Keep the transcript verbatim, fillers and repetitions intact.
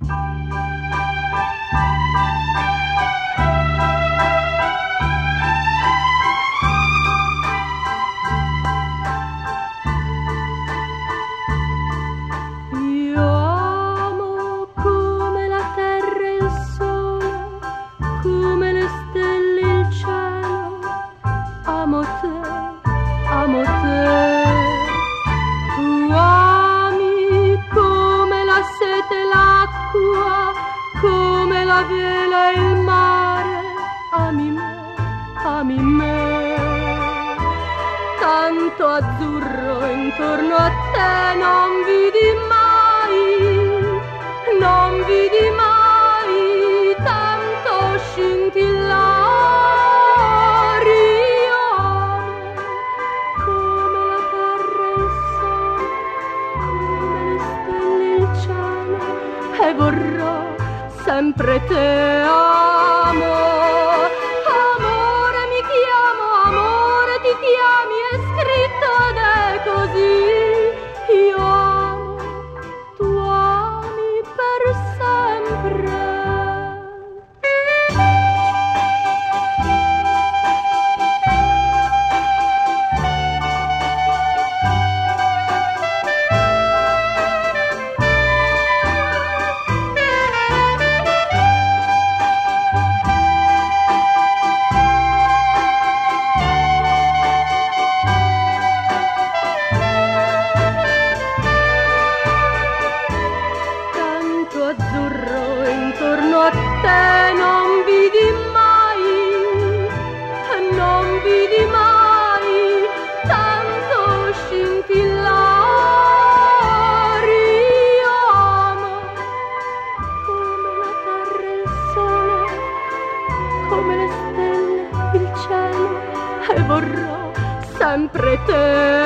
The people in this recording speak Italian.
Azzurro intorno a te non vidi mai, non vidi mai tanto scintillare. Io amo come la terra e il sole, come le stelle e il cielo, e vorrò sempre te. Amo, amore mi chiamo, amore ti chiami, è scritto ed è così. Io amo, tu ami per sempre. Sempre te.